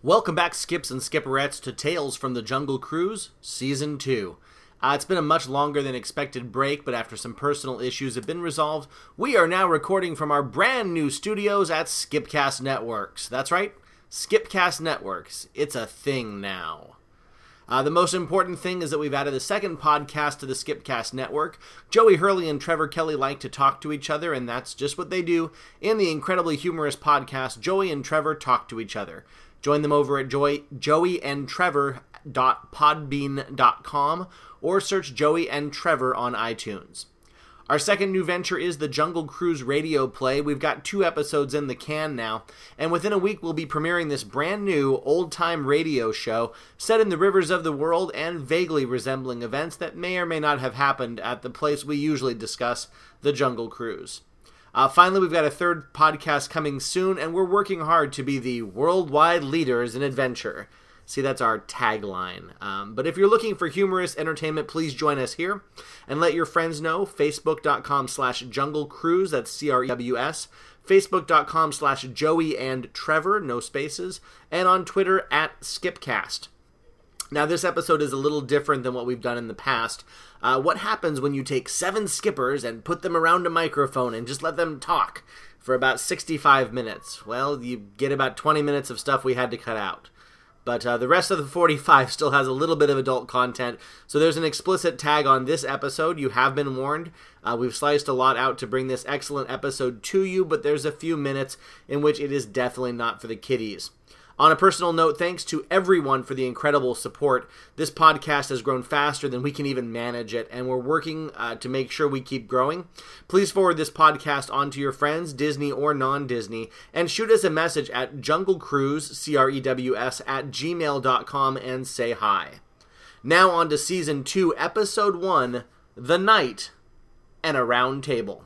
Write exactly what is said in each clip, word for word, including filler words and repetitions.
Welcome back, Skips and Skipperettes, to Tales from the Jungle Cruise, Season two. Uh, it's been a much longer than expected break, but after some personal issues have been resolved, we are now recording from our brand new studios at Skipcast Networks. That's right, Skipcast Networks. It's a thing now. Uh, the most important thing is that we've added a second podcast to the Skipcast Network. Joey Hurley and Trevor Kelly like to talk to each other, and that's just what they do. In the incredibly humorous podcast, Joey and Trevor talk to each other. Join them over at joey, joey and trevor dot podbean dot com or search Joey and Trevor on iTunes. Our second new venture is the Jungle Cruise radio play. We've got two episodes in the can now, and within a week we'll be premiering this brand new old-time radio show set in the rivers of the world and vaguely resembling events that may or may not have happened at the place we usually discuss, the Jungle Cruise. Uh, finally, we've got a third podcast coming soon, and we're working hard to be the worldwide leaders in adventure. See, that's our tagline. Um, but if you're looking for humorous entertainment, please join us here. And let your friends know, facebook.com slash jungle cruise, that's C R E W S, facebook.com slash Joey and Trevor, no spaces, and on Twitter at Skipcast. Now, this episode is a little different than what we've done in the past. Uh, what happens when you take seven skippers and put them around a microphone and just let them talk for about sixty-five minutes? Well, you get about twenty minutes of stuff we had to cut out. But uh, the rest of the forty-five still has a little bit of adult content, so there's an explicit tag on this episode. You have been warned. Uh, we've sliced a lot out to bring this excellent episode to you, but there's a few minutes in which it is definitely not for the kiddies. On a personal note, thanks to everyone for the incredible support. This podcast has grown faster than we can even manage it, and we're working uh, to make sure we keep growing. Please forward this podcast on to your friends, Disney or non-Disney, and shoot us a message at junglecruise, C R E W S, at gmail dot com and say hi. Now on to Season two, Episode one, The Night and a Round Table.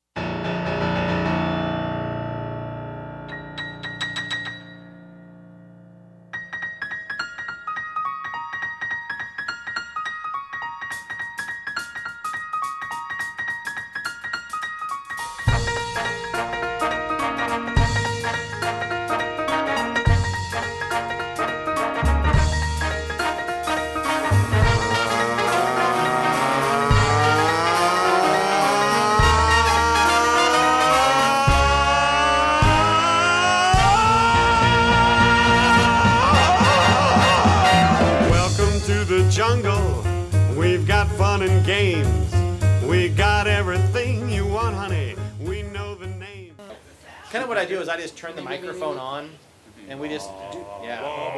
I just turn the microphone on, and we just do, yeah.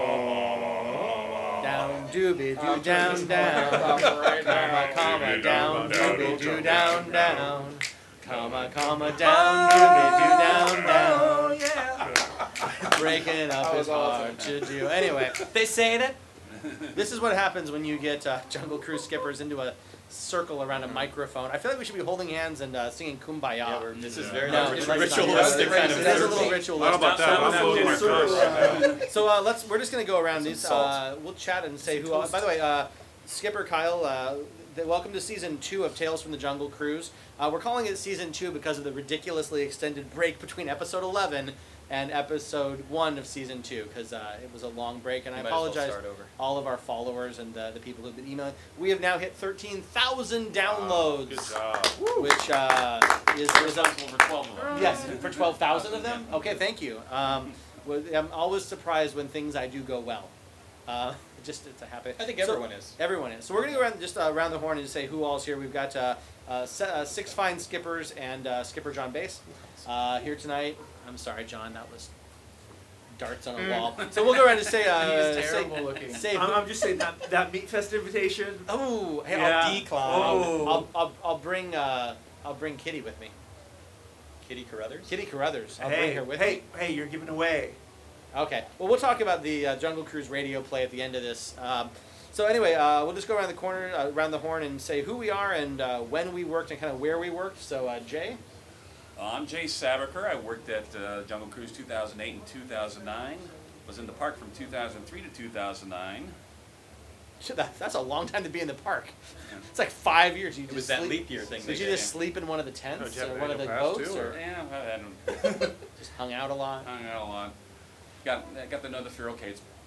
Down doobie doo down down, comma comma down doobie doo down down, comma comma down doobie doo down down. Breaking up is hard to do. Anyway, they say that this is what happens when you get uh, Jungle Cruise skippers into a circle around a microphone. I feel like we should be holding hands and uh, singing Kumbaya. Yeah, this is very no, ritualistic. Like ritualistic kind of. It is a little ritualistic. How about that? Uh, so uh, let's. We're just gonna go around these. Uh, we'll chat and say who. Uh, by the way, uh, Skipper Kyle. Uh, welcome to Season two of Tales from the Jungle Cruise. Uh, we're calling it Season two because of the ridiculously extended break between Episode eleven and Episode one of Season two, because uh, it was a long break, and I apologize well all of our followers and uh, the people who've been emailing. We have now hit thirteen thousand downloads. Wow, good job. Which uh, is responsible for twelve of them. Yes, for twelve thousand of them? Okay, thank you. Um, I'm always surprised when things I do go well. Uh, just it's a habit. I think everyone so, is. Everyone is. So we're going to go around just uh, around the horn and just say who all's here. We've got uh, uh, se- uh, six fine skippers and uh, Skipper John Bass uh, here tonight. I'm sorry, John, that was darts on a wall. So we'll go around and say... Uh, He's terrible say, looking. Say I'm, I'm just saying that, that Meat Fest invitation. Oh, hey, yeah. I'll decline. Oh. I'll, I'll, I'll bring uh, I'll bring Kitty with me. Kitty Carruthers? Kitty Carruthers. I'll hey, bring her with hey, me. Hey, you're giving away. Okay. Well, we'll talk about the uh, Jungle Cruise radio play at the end of this. Um, so anyway, uh, we'll just go around the corner, uh, around the horn, and say who we are and uh, when we worked and kind of where we worked. So, uh, Jay? Uh, I'm Jay Savicker. I worked at uh, Jungle Cruise two thousand eight and two thousand nine. Was in the park from two thousand three to two thousand nine. That, that's a long time to be in the park. Yeah. It's like five years. You it just was sleep. that leap year thing. Did you just yeah. sleep in one of the tents oh, or one of the boats? Too, or? or? Yeah, I don't. Just hung out a lot. Hung out a lot. Got got to know the feral cats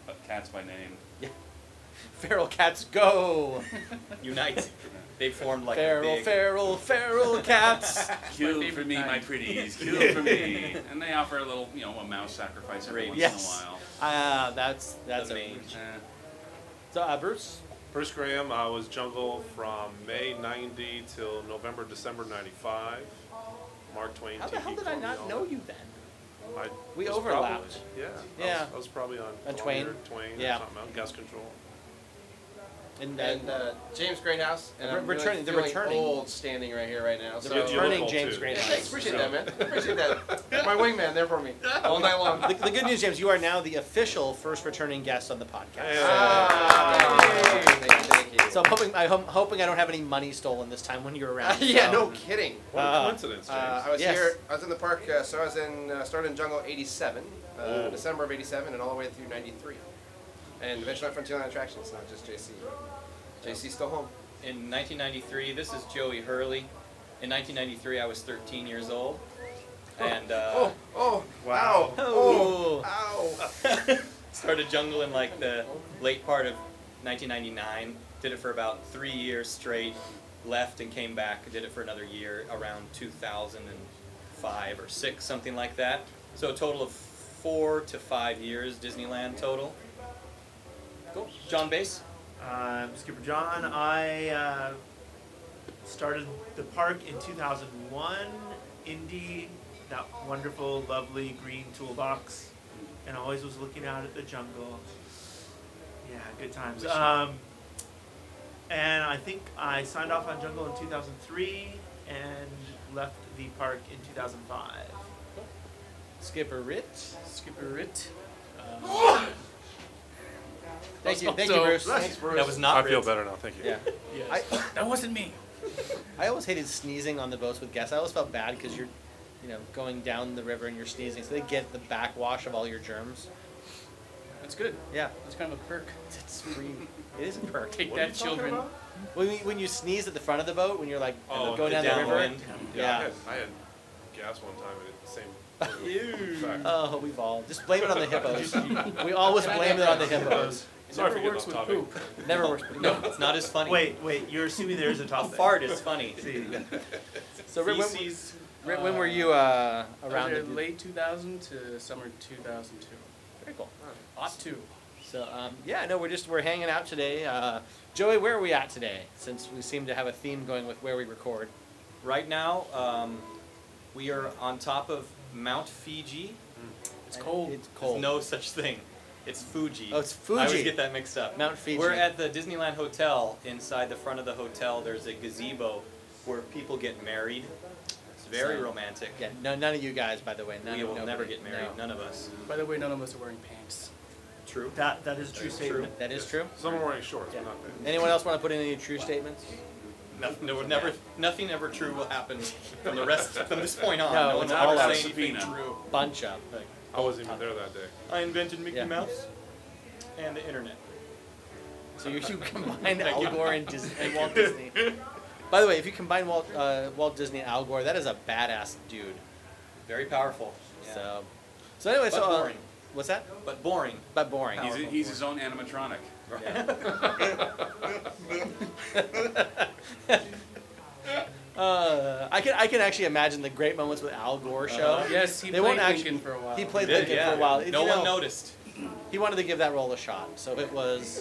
Cats by Name. Feral cats go! Unite. They formed like feral, a big... feral, feral cats! Kill favorite for me, kind. my pretties. Kill for me. And they offer a little, you know, a mouse sacrifice every once Yes. in a while. Ah, that's that's The a mage. Eh. So, uh, Bruce? Bruce Graham, I was Jungle from May ninety till November, December ninety-five. Mark Twain. How the Tiki hell did I not Colonial. know you then? I We was overlapped. Probably, yeah. I Yeah. was, I was probably on On Colonial, Twain. Twain Yeah. or something else. Gas Control. And, And uh, James Greathouse. And Re- I'm returning- really the feeling returning. old standing right here right now. the So you look returning old, James too. Greathouse. Yeah, thanks. Appreciate So- that, man. Appreciate that. My wingman there for me all night long. The, the good news, James, you are now the official first returning guest on the podcast. Hey. Ah, thank you, thank you. So I'm hoping, I'm hoping I don't have any money stolen this time when you're around. yeah, so- no kidding. What a Uh, coincidence, James. Uh, I was Yes. here. I was in the park. Uh, so I was in uh, started in Jungle eighty-seven, uh, Oh. December of eighty-seven, and all the way through ninety-three. And eventually went Frontierland Attractions, not just J C. J C's still home. In nineteen ninety-three, this is Joey Hurley. In nineteen ninety-three, I was thirteen years old. And uh, Oh, oh, Wow. ow, Oh. oh, ow. started jungle in like the late part of nineteen ninety-nine. Did it for about three years straight. Left and came back. Did it for another year around two thousand five or six, something like that. So a total of four to five years Disneyland total. Cool. John Bass. Um, Skipper John, I uh, started the park in two thousand one. Indy, that wonderful, lovely green toolbox, and always was looking out at the jungle. Yeah, good times. Um, and I think I signed off on Jungle in two thousand three and left the park in two thousand five. Skipper Rit. Skipper Rit. Thank you, thank Also- you, Bruce. Thanks, Bruce. That was not I feel Ritz. better now, thank you. Yeah. Yes. that wasn't me. I always hated sneezing on the boats with guests. I always felt bad because you're, you know, going down the river and you're sneezing, so they get the backwash of all your germs. That's good. Yeah, That's kind of a perk. it's free. It is a perk. Take What are that, you talking children. about? When, you- when you sneeze at the front of the boat, when you're like Oh, going the down the river. downwind. Yeah, Yeah. I, had, I had gas one time and it the same. Ew. fact. Oh, we've all just blame it on the hippos. We always blame it on the hippos. It Sorry never for getting works off with topic. poop. Never works. No. It's not as funny. Wait, wait, you're assuming there is a A topic. fart is funny. See. So Rick, when, Feces. Rick, when were you uh, I was around? there the- late two thousand to summer two thousand two. Very cool. Hot two. So um, yeah, no, we're just we're hanging out today. Uh, Joey, where are we at today? Since we seem to have a theme going with where we record. Right now, um, we are on top of Mount Fiji. It's cold. It's There's cold. no such thing. It's Fuji. Oh, it's I always Fuji. get that mixed up. Mount Fiji. We're at the Disneyland Hotel. Inside the front of the hotel, there's a gazebo where people get married. It's very So- romantic. Yeah, no, none of you guys, by the way. None we of will never nobody. get married. No. None of us. By the way, none of us are wearing pants. True. That that is a true That is statement. That is true. Some are wearing shorts, Yeah. but not that. Anyone else want to put in any true statements? Nothing, no, never, nothing ever true will happen from the rest from this point on. No, No, one's it's ever all say out. anything Subpoena. true. Bunch of. Like, I wasn't even there that day. I invented Mickey Yeah. Mouse and the internet. So you, you combined Al Gore and, Dis- and Walt Disney. By the way, if you combine Walt uh, Walt Disney and Al Gore, that is a badass dude. Very powerful. Yeah. So, so anyway, But so uh, boring. what's that? But boring. But boring. Power. He's, he's his own animatronic. Uh, I can I can actually imagine the great moments with Al Gore show. Uh-huh. Yes, he They played won't actually- Lincoln for a while. He played He did, Lincoln yeah. for a while. No You one know, noticed. He wanted to give that role a shot, so it was.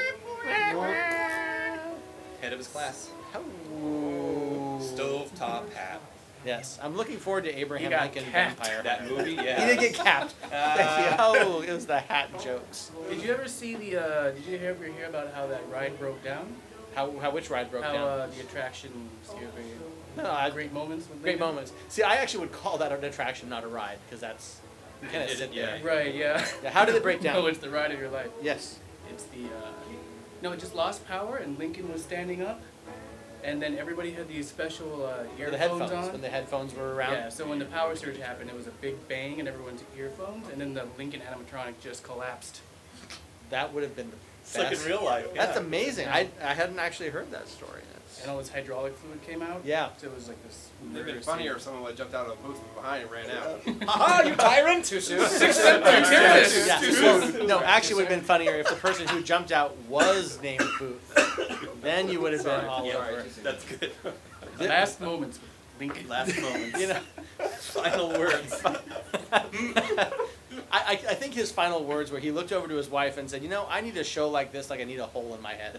Head of his class. Ooh. Stove top hat. Yes, I'm looking forward to Abraham He got Lincoln capped. Vampire. That movie, yeah. He did get capped. Ah. Oh, it was the hat jokes. Did you ever see the? Uh, did you ever hear about how that ride broke down? How how which ride broke how down? uh, the attraction? Do you no, have I, any great moments. With great Lincoln? moments. See, I actually would call that an attraction, not a ride, because that's you kind of It- sit yeah. there. Right. Yeah. Yeah, how did it break down? No, it's the ride of your life. Yes. It's the. Uh, no, it just lost power, and Lincoln was standing up, and then everybody had these special uh, For earphones the headphones on. when the headphones were around. Yeah, so when the power surge happened, it was a big bang and everyone's earphones, and then the Lincoln animatronic just collapsed. That would have been the It's like in best. real life. That's yeah. amazing. I I hadn't actually heard that story. That's, and all this hydraulic fluid came out. Yeah. So it was like this. It'd have been murder funnier scene. if someone would have jumped out of a booth from behind and ran out. Aha, you tyrant! Too soon. Yeah. Well, no, actually, it would have been funnier if the person who jumped out was named Booth. Then you would have been Sorry. all Yeah, over. that's good. The last moments with Lincoln. Last moments. You know, Final words. I, I, I think his final words were he looked over to his wife and said, "You know, I need a show like this, like I need a hole in my head."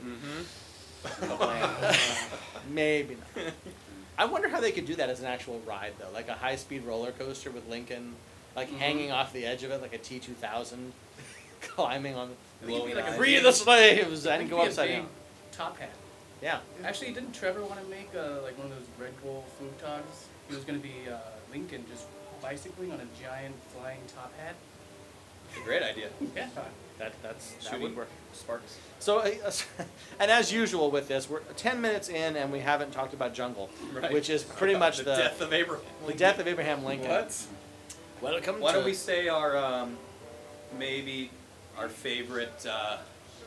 Mm-hmm. Maybe not. I wonder how they could do that as an actual ride, though, like a high-speed roller coaster with Lincoln, like Mm-hmm. hanging off the edge of it, like a T two thousand, climbing on. I think it'd be like a Free the slaves and it'd go be a upside big down. top hat. Yeah. Actually, didn't Trevor want to make uh, like one of those Red Bull food togs? He was going to be uh, Lincoln just bicycling on a giant flying top hat. It's a great idea. Yeah. That that's that Shooting would work. sparks. So, uh, and as usual with this, we're ten minutes in and we haven't talked about Jungle, Right. which is pretty much the, the death of Abraham. the death of Abraham Lincoln. What? Welcome Why to don't we say our um, maybe our favorite uh,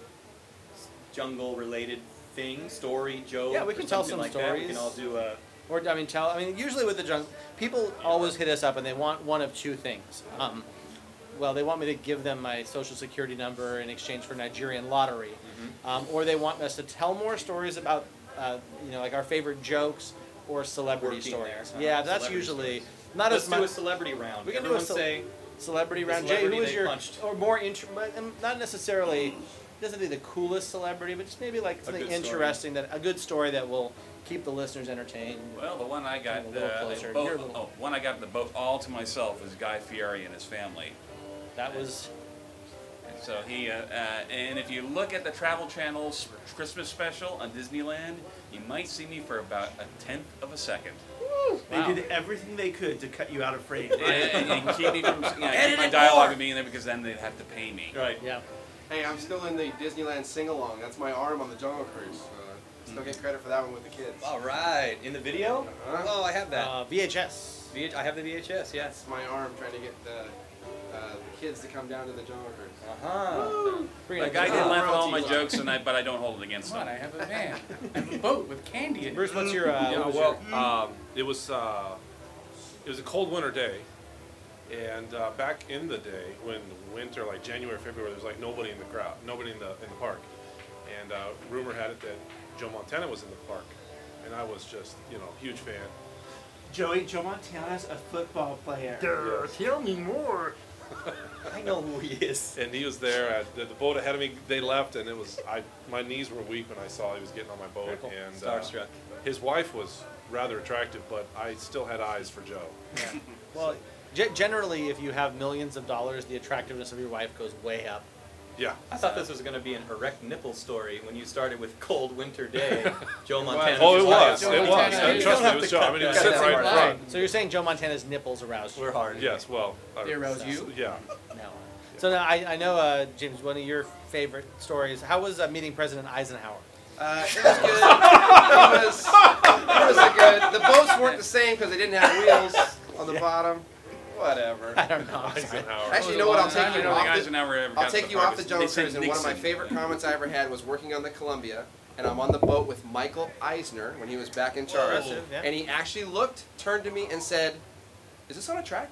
jungle-related thing, story, joke? Yeah, we or can tell something some like that. We stories. can all do a. Or I mean, tell. I mean, usually with the jungle, people always hit us up and they want one of two things. Um, well, they want me to give them my social security number in exchange for Nigerian lottery, Mm-hmm. um, or they want us to tell more stories about, uh, you know, like our favorite jokes or celebrity Working stories. there, huh? Yeah, that's Celebrity usually stories. not Let's as do a much celebrity round. We can do a Everyone cel- say celebrity the round. Jay, who celebrity is they your punched. or more int- but, um, not necessarily doesn't be the coolest celebrity, but just maybe like A something good story. interesting that a good story that will keep the listeners entertained. Well, the one I got, A little uh, closer. the boat, You're a little- oh, one I got in the boat all to myself was Guy Fieri and his family. That was And so he, uh, uh, and if you look at the Travel Channel's Christmas special on Disneyland, you might see me for about a tenth of a second. They Wow. did everything they could to cut you out of frame. And, and, and keep me from, you know, Edit keep my it dialogue more. from being there because then they'd have to pay me. right. yeah. Hey, I'm still in the Disneyland sing-along. That's my arm on the Jungle Cruise. Uh, still get credit for that one with the kids. All right. In the video? Uh-huh. Oh, I have that. Uh, V H S. V H- I have the V H S. Yes. That's my arm trying to get the, uh, the kids to come down to the Jungle Cruise. Uh huh. Bring The it guy up. did Ah, laugh at all my royalties. jokes, and I, but I don't hold it against Come on, him. I have a van. I have a boat with candy in it. Bruce, what's your? Uh, Yeah, what was well, your- um, it was uh, it was a cold winter day, and uh, back in the day when winter, like January, February, there was like nobody in the crowd, nobody in the in the park, and uh, rumor had it that Joe Montana was in the park, and I was just you know huge fan. Joey, Joe Montana's a football player. Yes. Tell me more. I know who he is. And he was there at the, the boat ahead of me. They left, and it was I. My knees were weak when I saw he was getting on my boat, Very cool. and uh, Starstruck. his wife was rather attractive, but I still had eyes for Joe. Yeah. Well, ge- generally, if you have millions of dollars, the attractiveness of your wife goes way up. Yeah. I thought this was going to be an erect nipple story when you started with cold winter day. Joe Montana. Oh, it just was. Joe It was. Montana. Uh, You Trust don't me, have it was to Joe. I cut mean, he was that. sitting right in That's front. So you're saying Joe Montana's nipples aroused you? We're hard. Yes. Well. I- They arouse you? Yeah. No. So now I, I know, uh, James, one of your favorite stories. How was uh, meeting President Eisenhower? Uh, it was good. it was, it was a good. The boats weren't the same because they didn't have wheels on the bottom. Whatever. I don't know. Eisenhower. Actually, you know what? I'll take I you don't know the off guys the, who never ever I'll got take to you the off the park. Jungle They said Cruise, and one of my Nixon. favorite comments I ever had was working on the Columbia, and I'm on the boat with Michael Eisner when he was back in charge, Impressive, yeah. and he actually looked, turned to me, and said, "Is this on a track?"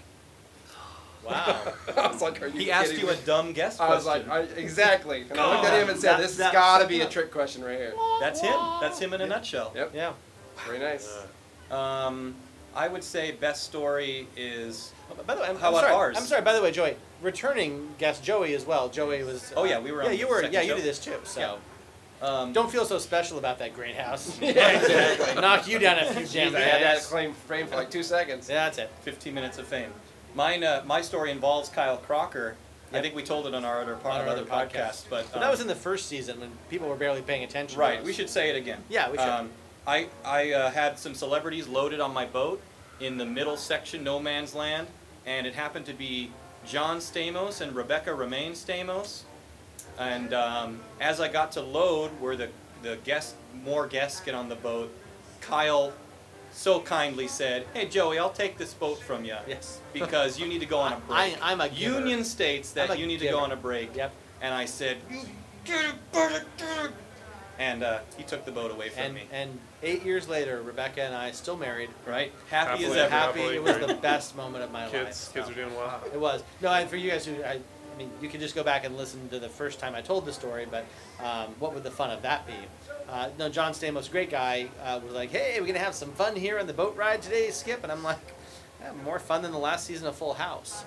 Wow. I was like, "Are you He asked kidding you me?" a dumb guess I was question. like, I, exactly. And I looked at him and said, That- "This has that- got to be a trick question right here." That's him. That's him in a nutshell. Yep. Yeah. Very nice. Um, I would say best story is. By the way, I'm, How I'm about sorry. ours? I'm sorry. By the way, Joey, returning guest Joey as well. Joey was. Oh, yeah, we were Yeah, on you the were. second Yeah, you show. did this too. So Um, don't feel so special about that great house. Yeah, exactly. Knock you down a few Jeez, damn I had that days. claim frame for like two seconds. Yeah, that's it. fifteen minutes of fame. Mine, uh, my story involves Kyle Crocker. I Yep. think we told it on our other, On our our other other podcast. podcast, but, But that was in the first season when people were barely paying attention. right. to us. We should say it again. Yeah, we should. Um, I I uh, had some celebrities loaded on my boat in the middle section, no man's land, and it happened to be John Stamos and Rebecca Romaine Stamos. And um, as I got to load, where the the guest more guests get on the boat, Kyle so kindly said, "Hey Joey, I'll take this boat from you Yes. because you need to go on a break." I, I'm a giver. Union states that I'm a you need to giver. go on a break. Yep. And I said, "You get it, brother, get it." and uh, he took the boat away from And me. and eight years later, Rebecca and I still married. Right, happy as Happily ever. Happy. happily It was married. the best moment of my life. Kids, kids so. are doing well. It was. No, and for you guys who, I, I mean, you could just go back and listen to the first time I told the story, but um, what would the fun of that be? Uh, no, John Stamos, great guy, uh, was like, hey, we're going to have some fun here on the boat ride today, Skip. And I'm like, yeah, more fun than the last season of Full House.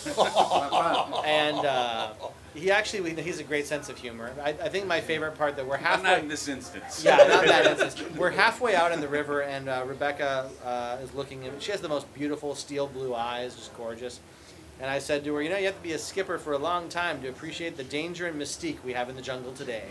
and uh, he actually, he's a great sense of humor. I, I think my favorite part that we're But halfway... not in this instance. Yeah, not that instance. We're halfway out in the river, and uh, Rebecca uh, is looking at. She has the most beautiful steel blue eyes, just gorgeous. And I said to her, you know, you have to be a skipper for a long time to appreciate the danger and mystique we have in the jungle today.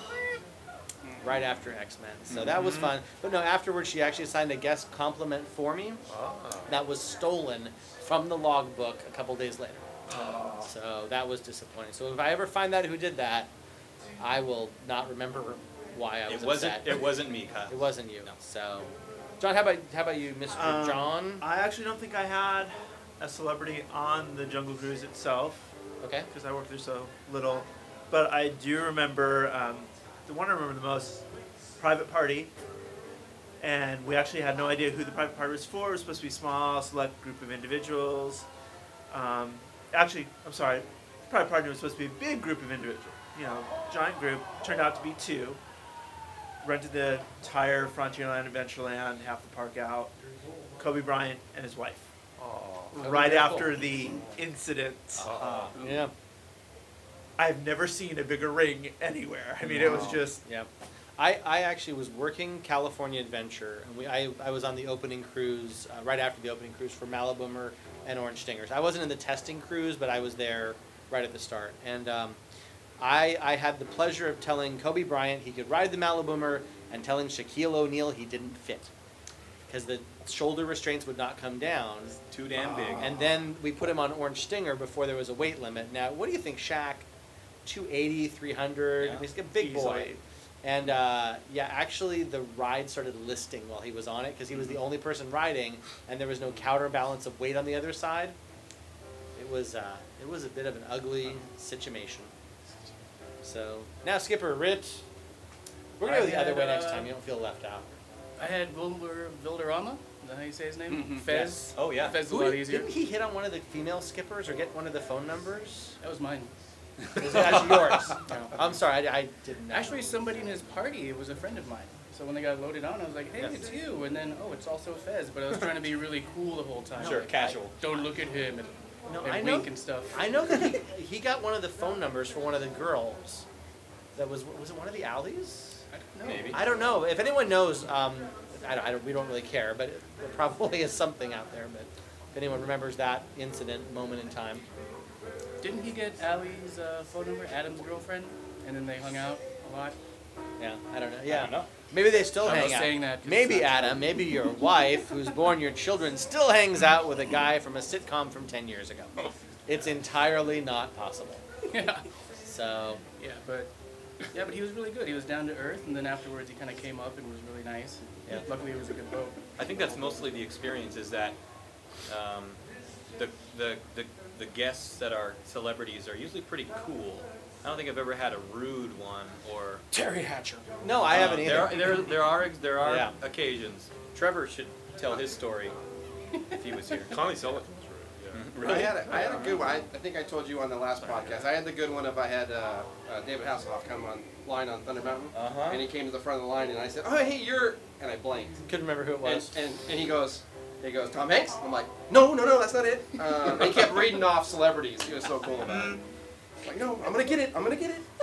Right after X-Men. So that was fun. But no, afterwards she actually signed a guest compliment for me Ah. that was stolen from the logbook a couple days later. So that was disappointing. So if I ever find out who did that, I will not remember why I was It wasn't. upset. It wasn't me, Kyle. It wasn't you. No. So, John, how about how about you, Mister Um, John? I actually don't think I had a celebrity on the Jungle Cruise itself Okay. because I worked there so little. But I do remember um, the one I remember the most, private party. And we actually had no idea who the private party was for. It was supposed to be a small, select group of individuals. Um, actually, I'm sorry, the private party was supposed to be a big group of individuals. You know, giant group. Turned out to be two. Rented the entire Frontierland, Adventureland, half the park out. Kobe Bryant and his wife. Oh. Right very after the incident. Uh, yeah. I've never seen a bigger ring anywhere. I mean, it was just. Yeah. I, I actually was working California Adventure, and we I, I was on the opening cruise uh, right after the opening cruise for Maliboomer and Orange Stingers. I wasn't in the testing cruise, but I was there right at the start. And um, I I had the pleasure of telling Kobe Bryant he could ride the Maliboomer, and telling Shaquille O'Neal he didn't fit because the shoulder restraints would not come down. Too damn big. And then we put him on Orange Stinger before there was a weight limit. Now, what do you think, Shaq? two eighty, three hundred. Yeah. He's a big boy. Easily. And uh, yeah, actually, the ride started listing while he was on it because he was the only person riding, and there was no counterbalance of weight on the other side. It was uh, it was a bit of an ugly situation. So now, Skipper Rich, we're gonna go I the other had, way next uh, time. You don't feel left out. I had Wilbur Vilderama. Is that how you say his name? Mhm. Fez. Yes. Oh, yeah. Fez is a Who lot did, easier. didn't he hit on one of the female skippers or get one of the phone numbers? That was mine. Is it actually yours? No. I'm sorry, I, I didn't know. Actually, somebody in his party, it was a friend of mine. So when they got loaded on, I was like, hey, Yes. it's you. And then, oh, it's also Fez. But I was trying to be really cool the whole time. Sure, Like, casual. Don't look at him and, No, and I know. wink and stuff. I know that he, he got one of the phone numbers for one of the girls. That was was it one of the alleys? I don't know. Maybe. I don't know. If anyone knows, um, I don't, I don't, we don't really care, but it, there probably is something out there. But if anyone remembers that incident, moment in time, Didn't he get Allie's uh, phone number, Adam's girlfriend? And then they hung out a lot? yeah, I don't know. Yeah, don't know. maybe they still I'm hang not out. saying that 'cause Maybe it's not Adam, maybe your wife, who's born your children, still hangs out with a guy from a sitcom from ten years ago. It's entirely not possible. yeah. So Yeah, but yeah, but he was really good. He was down to earth, and then afterwards he kind of came up and was really nice. Yeah. Luckily, it was a good boat. I think that's mostly the experience is that um, the, the the the guests that are celebrities are usually pretty cool. I don't think I've ever had a rude one or. Terry Hatcher. No, I haven't Uh, either. There, are- there, there are there are Yeah. occasions. Trevor should tell his story if he was here. Connie Selleck was rude. Yeah. I had a, I had a good one. I, I think I told you on the last podcast. I had the good one if I had uh, uh, David Hasselhoff come on line on Thunder Mountain, Uh-huh. and he came to the front of the line, and I said, "Oh, hey, you're," and I blanked, Couldn't remember who it and, was. and and he goes, he goes, "Tom Hanks." I'm like, "No, no, no, that's not it." Uh, and he kept reading off celebrities. He was so cool about it. Like, no, I'm gonna get it. I'm gonna get it.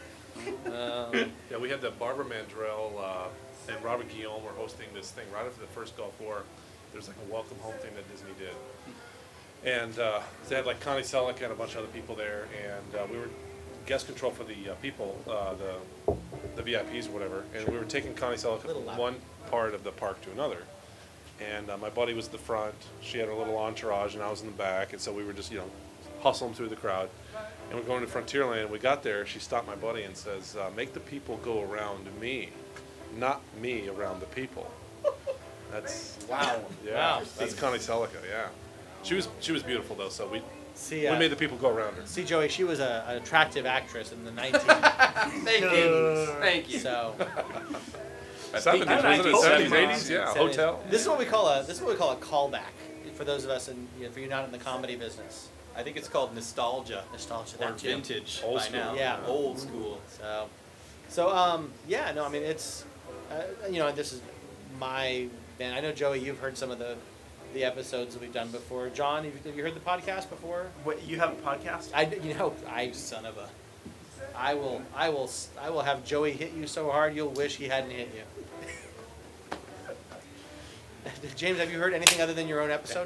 Um, Yeah, we had the Barbara Mandrell uh, and Robert Guillaume were hosting this thing right after the first Gulf War. There's like a welcome home thing that Disney did. And uh, they had like Connie Selleck and a bunch of other people there, and uh, we were guest control for the uh, people, uh, the the V I Ps or whatever, and we were taking Connie Selleck Little from loud. one part of the park to another. And uh, my buddy was at the front, she had her little entourage, and I was in the back, and so we were just, you know, hustling through the crowd. And we're going to Frontierland, and we got there, she stopped my buddy and says, uh, make the people go around me, not me around the people. That's, wow. yeah, Wow. that's Connie Selleck, yeah. She was she was beautiful though, so we See, we uh, made the people go around her. see, Joey, she was a, an attractive actress in the nineties. Thank you. Thank you. So I Seventies, think wasn't it? it's Seventies, nineteen eighties, yeah. seventies. Hotel. This is what we call a this is what we call a callback for those of us in you know, for you not in the comedy business. I think it's called nostalgia. Nostalgia, Or that too. vintage Old by school. now. Yeah. Old school. So, so um, yeah, no, I mean it's, uh, you know, this is my band. I know Joey, you've heard some of the, the episodes that we've done before. John, have you, have you heard the podcast before? What, you have a podcast? I, you know, I, Son of a. I will, I will, s- I will have Joey hit you so hard you'll wish he hadn't hit you. James, have you heard anything other than your own episode?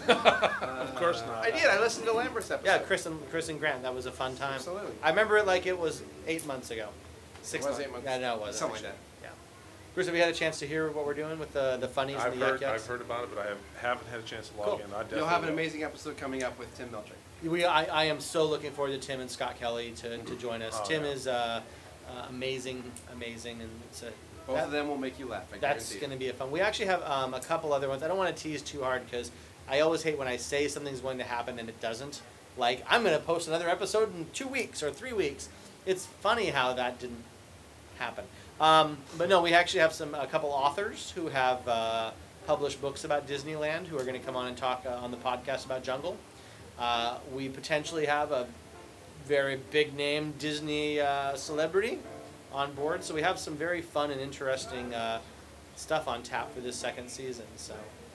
Of course not. I did. I listened to Lambert's episode. Yeah, Chris and Chris and Grant. That was a fun time. Absolutely. I remember it like it was eight months ago. Six It was months. eight months. Yeah, no, it wasn't. Something like actually. Yeah. Bruce, have you had a chance to hear what we're doing with the the funnies I've and the heard yuck yucks? I've heard about it, but I have, haven't had a chance to log Cool. in. I definitely You'll have an will. amazing episode coming up with Tim Melchick. We, I, I am so looking forward to Tim and Scott Kelly to, to join us. Oh, Tim yeah. is uh, uh, amazing, amazing, and it's a, Both that- of them will make you laugh. I that's guarantee going it. to be a fun. We actually have um, a couple other ones. I don't want to tease too hard because I always hate when I say something's going to happen and it doesn't. Like I'm going to post another episode in two weeks or three weeks. It's funny how that didn't happen. Um, but no, we actually have some a couple authors who have uh, published books about Disneyland who are going to come on and talk uh, on the podcast about Jungle. Uh, we potentially have a very big name Disney uh, celebrity on board, so we have some very fun and interesting uh, stuff on tap for this second season. So,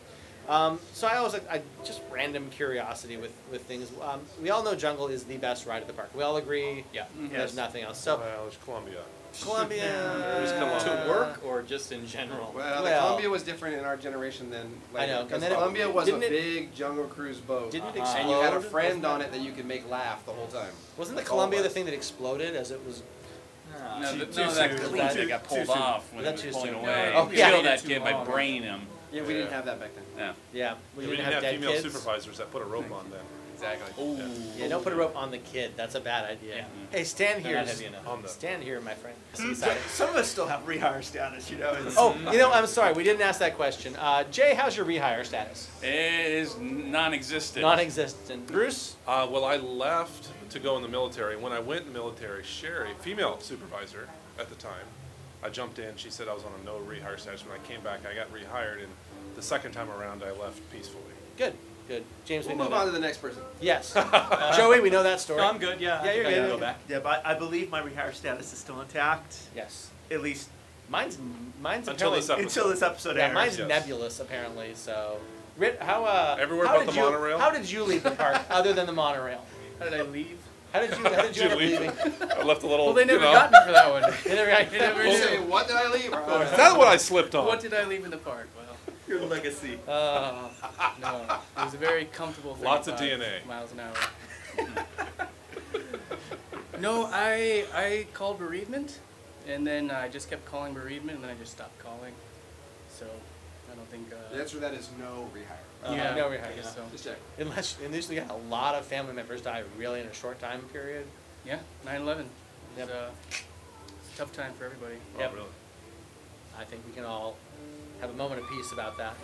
um, so I always I just random curiosity with with things. Um, we all know Jungle is the best ride of the park. We all agree. Yeah. There's Yes. nothing else. So Well, it's Columbia. Columbia. Who's Columbia? To work or just in general? Well, the Well- Columbia was different in our generation than I later, know, and because then it- Columbia was a didn't it- big Jungle Cruise boat, Didn't it Uh-huh. explode? and you had a friend Wasn't on it- it that you could make laugh the whole time. Wasn't the That's all it Columbia the was. thing that exploded as it was? Ah. No, Too- the, too no, that soon. cleat That- that got too pulled soon. off when Was it that was too pulling soon? away. Oh, You yeah. killed that Too kid by long. braining him. Yeah, we didn't have that back then. Yeah. Yeah, we We didn't, didn't have dead female kids. supervisors that put a rope on them. Exactly. Ooh. Yeah, don't put a rope on the kid. That's a bad idea. Yeah. Hey, stand They're here. not heavy enough. On the Stand here, my friend. Some of us still have rehire status, you know. It's, Oh, you know, I'm sorry, we didn't ask that question. Uh, Jay, how's your rehire status? It is non-existent. Non-existent. Bruce? Uh, well, I left to go in the military. When I went in the military, Sherry, female supervisor at the time, I jumped in. She said I was on a no rehire status. When I came back, I got rehired, and the second time around, I left peacefully. Good, good. James, We'll we know move on that. to the next person. Yes. Joey, we know that story. No, I'm good. Yeah. Yeah, I you're think I good. can go back. yeah, but I believe my rehire status is still intact, Yes. at least Mine's mine's Until apparently this episode. until this episode yeah, airs. mine's yes. nebulous apparently. So, Rit, how uh Everywhere how but did the you, monorail? How did you leave the park other than the monorail? How did I leave? How did you how did you Did end up you leave? leaving? I left a little. Well, they never you know, got me for that one. They never got- They never We'll knew. say, what did I leave? Is that what I slipped on? What did I leave in the park? Well, Your legacy. Uh, no. It was a very comfortable Lots of thirty-five D N A. miles an hour. No, I I called bereavement, and then I just kept calling bereavement, and then I just stopped calling. So I don't think. Uh, The answer to that is no rehire. uh, yeah, no I rehire. guess so. Just check. Unless unless we had a lot of family members die really in a short time period. Yeah, nine eleven. Yep. It's, uh, it's a tough time for everybody. Oh, Yep. really? I think we can all have a moment of peace about that.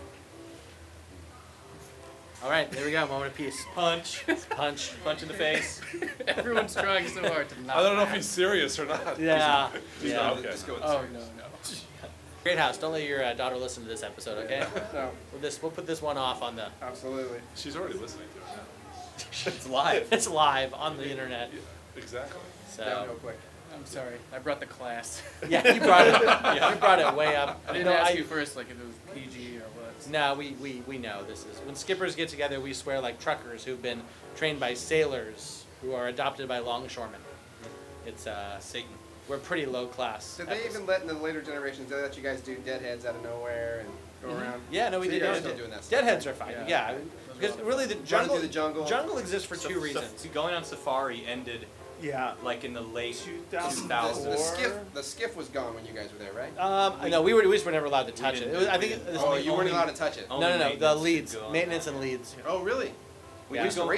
All right, there we go. Moment of peace. Punch. Punch. Punch in the face. Everyone's trying so hard to not. I don't know if laugh. he's serious or not. Yeah. Just yeah. go with- Okay. Just go with Oh the no no. Great house. Don't let your uh, daughter listen to this episode, okay? No, We'll, this, we'll put this one off on the. absolutely. She's already listening to it now. It's live. It's live on the internet. Yeah, exactly. So Downhill quick. I'm sorry. I brought the class. yeah, you brought it. You brought it way up. I didn't No, ask I- you first, like if it was P G or what. No, we, we, we know this is when skippers get together. We swear like truckers who've been trained by sailors who are adopted by longshoremen. It's uh, Satan. we're pretty low class. Did they even let in the later generations, they let you guys do deadheads out of nowhere and go Mhm. around? Yeah, no, we So you did. guys we still did. doing that stuff? Deadheads are fine. Yeah. Yeah, I- Those are because a lot of really the Running jungle through the jungle. jungle exists for So- two so reasons. going on safari ended Yeah. like in the late two The, thousand thousand. the four. skiff, the skiff was gone when you guys were there, right? Um, no, we were we just were never allowed to touch it. didn't it was, do- I we think. didn't- It was Oh, only- you weren't only- allowed to touch it. No, no, no. The maintenance leads, could go on maintenance that. and leads. Oh, really? We Yeah. used to race it.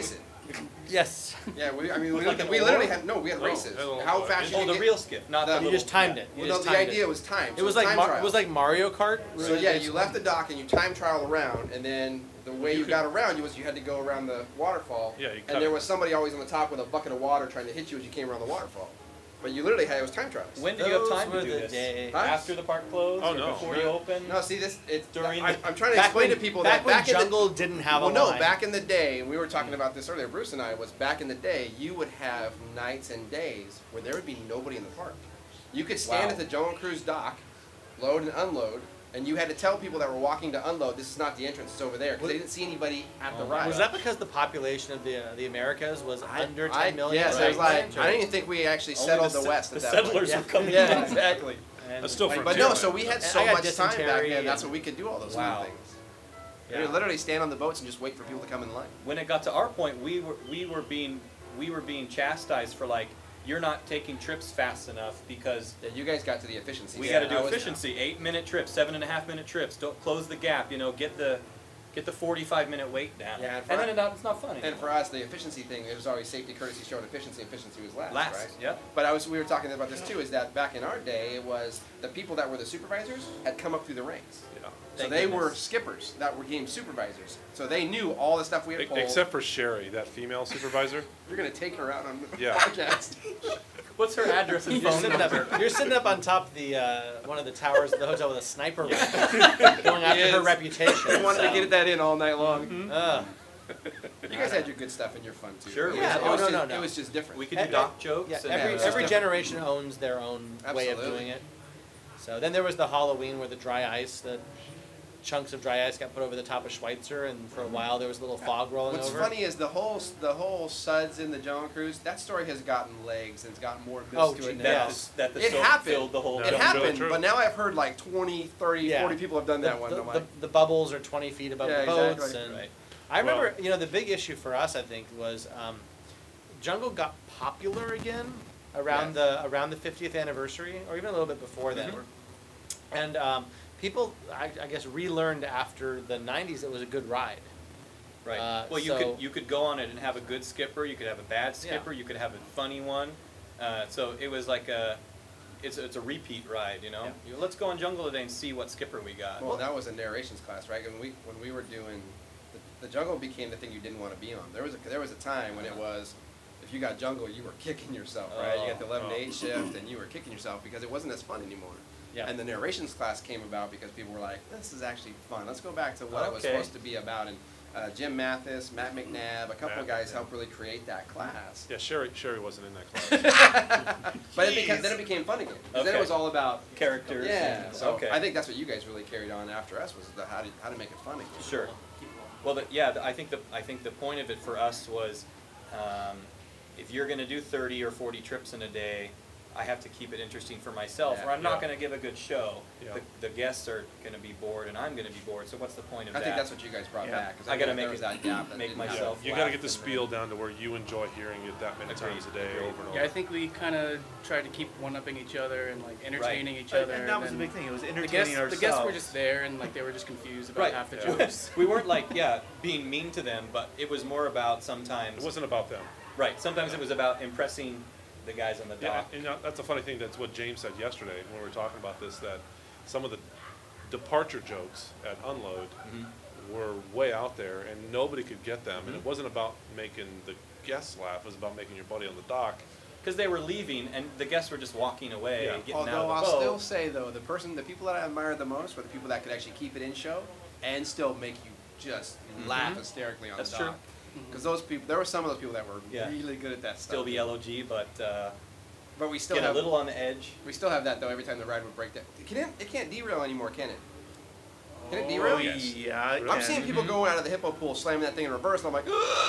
Yes. Yeah, we, I mean, we, Like an we literally oar? had no, we had No, races. no, no, How no, fast it- you Oh, could the get- real skip, not The- the You little, just timed yeah. it. You Well, no, just the timed idea it. was time. It was like time Mar- it trials. was like Mario Kart. So yeah, you left the dock and you time trial around, and then the way you, could- got around you was you had to go around the waterfall. Yeah, you cut and there it. was somebody always on the top with a bucket of water trying to hit you as you came around the waterfall. But you literally had it was time trials. When did you have Those time were to do the this? days. Huh? After the park closed? Oh, or no. Before you opened? No, see this. It's During I, the- I'm trying to Back explain when- to people back that when back in the Jungle didn't have well, a no, line. back in the day, and we were talking about this earlier, Bruce and I, was back in the day, you would have nights and days where there would be nobody in the park. You could stand Wow. at the Jungle Cruise dock, load and unload, and you had to tell people that were walking to unload, this is not the entrance, it's over there, because they didn't see anybody at the Oh my ride. Was that because the population of the uh, the Americas was I- under I- ten million? Yes, right? it was like, Right. I didn't even think we actually Only settled the, se- West The at that settlers point. were coming Yeah, in. exactly. And That's still But, for but no, so we had And so I got much time back dysentery then, that's and- what we could do all those Wow. little things. We Yeah. would literally stand on the boats and just wait for people to come in line. when it got to our point, we were we were being we were being chastised for like you're not taking trips fast enough because Yeah, you guys got to the efficiency. we Yeah, got to do I was- efficiency. Eight minute trips, seven and a half minute trips. Don't close the gap. You know, get the get the forty-five minute wait down. Yeah, and and, for- then it not, it's not funny. And for us, the efficiency thing, it was always safety, courtesy, show, and efficiency. Efficiency was last, last, right? yep. But I was, we were talking about this too, is that back in our day, it was the people that were the supervisors had come up through the ranks. Yeah. So Thank they goodness. were skippers that were game supervisors. So they knew all the stuff we had E- pulled. Except for Sherry, that female supervisor. You're going to take her out on the Yeah. podcast. What's her address and You're phone sitting, number? up, you're sitting up on top of the uh, one of the towers of the hotel with a sniper rifle, going after her Yes. reputation. I wanted so. to get that in all night long. Ugh. You guys had your good stuff and your fun too. Sure, It we was, had- it oh, was no, just, no, no. It was just different. We could do Eh, doc jokes. Yeah, and every it's uh, just every different. generation owns their own way of Absolutely. doing it. So then there was the Halloween where the dry ice, the chunks of dry ice got put over the top of Schweitzer, and for a while there was a little fog rolling What's over. funny is the whole the whole suds in the Jungle Cruise. That story has gotten legs and it's gotten more mist Oh, to it gee, now. yeah. that, the, that the It soap happened. filled the whole. No, It Don't happened, go through. but now I've heard like twenty, thirty, Yeah. forty people have done that the, one. the, I'm the, like, the bubbles are twenty feet above Yeah, the boats, exactly. and Right. I remember, Well- you know, the big issue for us, I think, was um, Jungle got popular again around Yes. the around the fiftieth anniversary, or even a little bit before then. Mm-hmm. And um, people, I, I guess, relearned after the nineties it was a good ride. Right. Uh, well, you so- could you could go on it and have a good skipper. You could have a bad skipper. You could have a funny one. Uh, so it was like a, it's a, it's a repeat ride. You know. You, let's go on Jungle today and see what skipper we got. well, that was a narrations class, right? When we when we were doing, the, the Jungle became the thing you didn't want to be on. There was a, there was a time when it was, if you got Jungle, you were kicking yourself, right? You got the eleven to eight shift, and you were kicking yourself because it wasn't as fun anymore. Yeah. And the narrations class came about because people were like, this is actually fun. Let's go back to what it was Okay. supposed to be about. And uh, Jim Mathis, Matt McNabb, a couple Matt, of guys yeah. helped really create that class. Yeah, Sherry. Sherry wasn't in that class. But it became, then it became fun again. 'Cause Then Okay. it was all about Characters. yeah. and- So okay. I think that's what you guys really carried on after us was the how to how to make it fun again. Sure. Well, the, yeah, the, I think the I think the point of it for us was, um, if you're going to do thirty or forty trips in a day, I have to keep it interesting for myself, Yeah. or I'm not Yeah. going to give a good show. Yeah. The, the guests are going to be bored, and I'm going to be bored. So what's the point of I that? think that's what you guys brought Yeah. back. 'cause I gotta there make was it- that gap that make didn't happen. myself You got to laugh get the and spiel down to where you enjoy hearing it that many Agreed, times a day, agreed. over and over. Yeah, I think we kind of tried to keep one-upping each other and like entertaining each And- other. and that was then the big thing. It was The entertaining guests, the ourselves. guests were just there and like they were just confused about Right. half the Yeah. jokes. we weren't like yeah being mean to them, but it was more about sometimes It wasn't about them. right. Sometimes it was about impressing the guys on the Yeah, dock. and you know, that's a funny thing. That's what James said yesterday when we were talking about this. That some of the departure jokes at unload Mm-hmm. were way out there, and nobody could get them. And it wasn't about making the guests laugh; it was about making your buddy on the dock. Because they were leaving, and the guests were just walking away, Yeah. getting Although out I'll of the boat. still say though, the person, the people that I admire the most were the people that could actually keep it in show and still make you just laugh hysterically on That's the true. dock. Because those people, there were some of those people that were Yeah. really good at that stuff. Still be L O G, but uh, But we still get have a little on the edge. we still have that though. Every time the ride would break down, can it, it can't derail anymore, can it? Can it Oh, derail? yes. yeah. it I'm can. seeing people going out of the hippo pool, slamming that thing in reverse, and I'm like,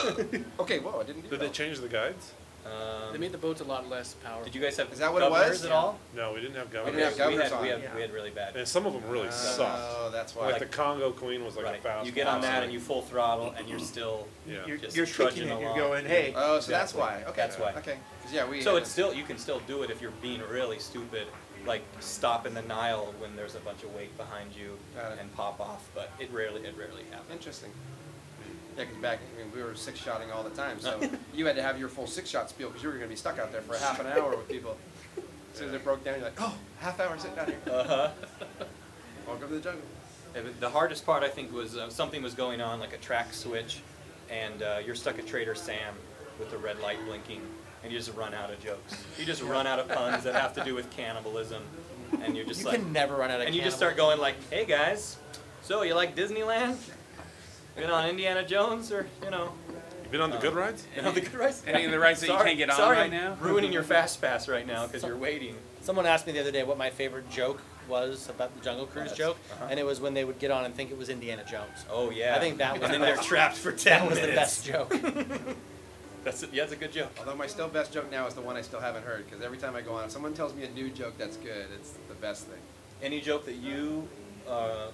okay, whoa, I didn't do Did that. they change the guides? Um, They made the boats a lot less powerful. did you guys have Is that what it was? governors at Yeah. all? No, we didn't have We governors. didn't have we governors had, we on. had, we had really bad. And some of them really sucked. Oh, that's why. Like the Congo Queen was like right. a fast. You get on one. that and you full throttle, and you're still. Yeah. You're, just you're trudging kicking it. You're along. going, hey. oh, so that's Exactly. why. Okay, That's why. Okay, 'cause yeah, we. So uh, it's still you can still do it if you're being really stupid, like stop in the Nile when there's a bunch of weight behind you Got it. and pop off. But it rarely it rarely happens. interesting. Yeah, because back I mean, we were six shotting all the time, so you had to have your full six shot spiel because you were going to be stuck out there for a half an hour with people. As soon as it broke down, you're like, oh, half hour sitting down here. Uh-huh. Welcome to the jungle. Yeah, but the hardest part, I think, was uh, something was going on, like a track switch, and uh, you're stuck at Trader Sam with the red light blinking, and you just run out of jokes. You just run out of puns that have to do with cannibalism, and you're just You like, can never run out of and you just start going like, hey guys, so you like Disneyland? Been on Indiana Jones, or you know? You been on the good rides? You know the good rides? Any of the rides that you Sorry- can't get on sorry, right I'm now? ruining your fast pass right now because you're waiting. Someone asked me the other day what my favorite joke was about the Jungle Cruise Yes. joke, Uh-huh. and it was when they would get on and think it was Indiana Jones. Oh yeah. I think that was And then the they're best. trapped for ten That was the minutes. best joke. That's a, yeah, that's a good joke. Although my still best joke now is the one I still haven't heard because every time I go on, if someone tells me a new joke that's good, it's the best thing. Any joke that you uh,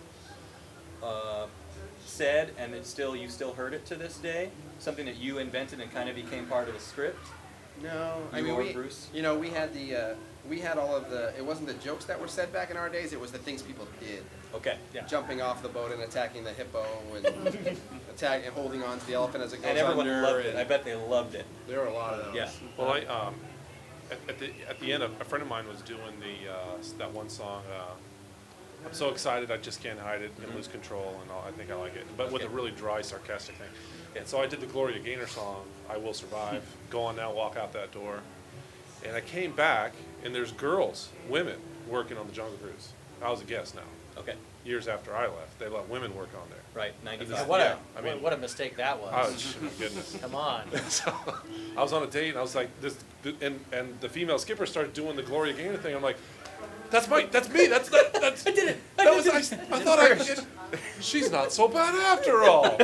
uh, said and it still you still heard it to this day? Something that you invented and kind of became part of the script? No, I You mean or we, Bruce? you know, we had the, uh, we had all of the. It wasn't the jokes that were said back in our days. It was the things people did, Okay. Yeah. jumping off the boat and attacking the hippo and attack and holding on to the elephant as it goes And everyone under. loved it. and I bet they loved it. there were a lot of those. Yeah. Well, I um, at, at the at the end, a, a friend of mine was doing the uh, s- that one song. Uh, I'm so excited, I just can't hide it and lose control, and all, I think I like it. But with a Okay. really dry, sarcastic thing. And so I did the Gloria Gaynor song, "I Will Survive." Go on now, walk out that door. And I came back, and there's girls, women, working on the Jungle Cruise. I was a guest now. Okay. Years after I left, they let women work on there. Right. Yeah, ninety-five. what Yeah, a I mean- what a mistake that was. Oh, my goodness. Come on. So I was on a date and I was like, this, and and the female skipper started doing the Gloria Gaynor thing. I'm like, that's my, that's me, that's that, that's. I did it. That was I, I thought I. It, she's not so bad after all.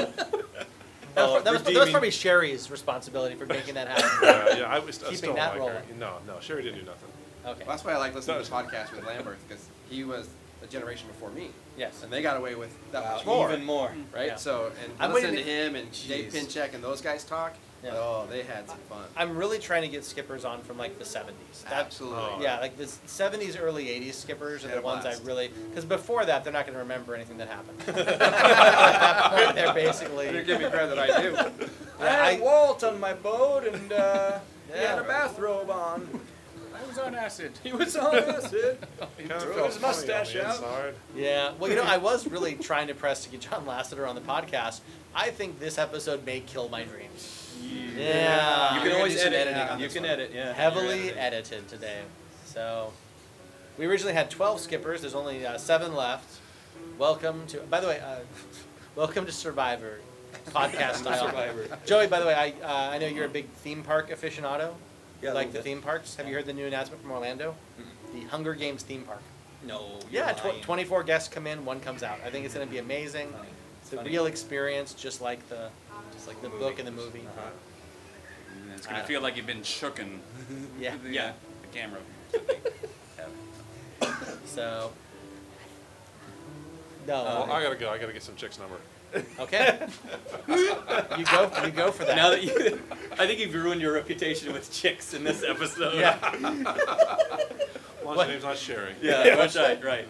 That was, Oh, that, was, that was redeeming- probably Sherry's responsibility for making that happen. Yeah, yeah, I, was, I Keeping still that don't like her. rolling. No, no, Sherry didn't do nothing. Okay. Well, that's why I like listening to the podcast with Lambert because he was a generation before me, Yes. and they got away with that Wow, much more. even more. Right? Yeah. So, and I'm listen to waiting to- him and Dave Jeez. Pinchek and those guys talk. Yeah. Oh, they had some fun. I'm really trying to get skippers on from like the seventies. That- Absolutely. Oh. Yeah, like the seventies, early eighties skippers are Had the a ones I blast. really, because before that they're not going to remember anything that happened. At that point, they're basically. You're giving me credit, I do. I had I- Walt on my boat, and uh, he Yeah. had a bathrobe on. I was on acid. He was on acid. Kind of Threw felt his funny on mustache the out. inside. Yeah, well, you know, I was really trying to press to get John Lasseter on the podcast. I think this episode may kill my dreams. Yeah. You You're can gonna always do some edit. editing now. on You this can one. edit. Yeah. Heavily You're edited today. So, we originally had twelve skippers. There's only uh, seven left. Welcome to, by the way, uh, welcome to Survivor podcast style. Survivor. Joey, by the way, I uh, I know you're a big theme park aficionado. Yeah, a like little the bit. theme parks. Have you heard the new announcement from Orlando? The Hunger Games theme park. No. You're Yeah, tw- lying. twenty-four guests come in, one comes out. I think it's going to be amazing. Funny. It's a Funny. real experience, just like the, just like the movie. book and the movie. Uh-huh. And it's I gonna don't- feel like you've been shooken. Yeah. The, Yeah. uh, the camera. that they have. So. No. Uh, Well, I gotta go. I gotta get some chick's number. Okay. you go. You go for that. Now that you, I think you've ruined your reputation with chicks in this episode. Yeah. As long as What? your name's not Sherry. Yeah. That's right. Right.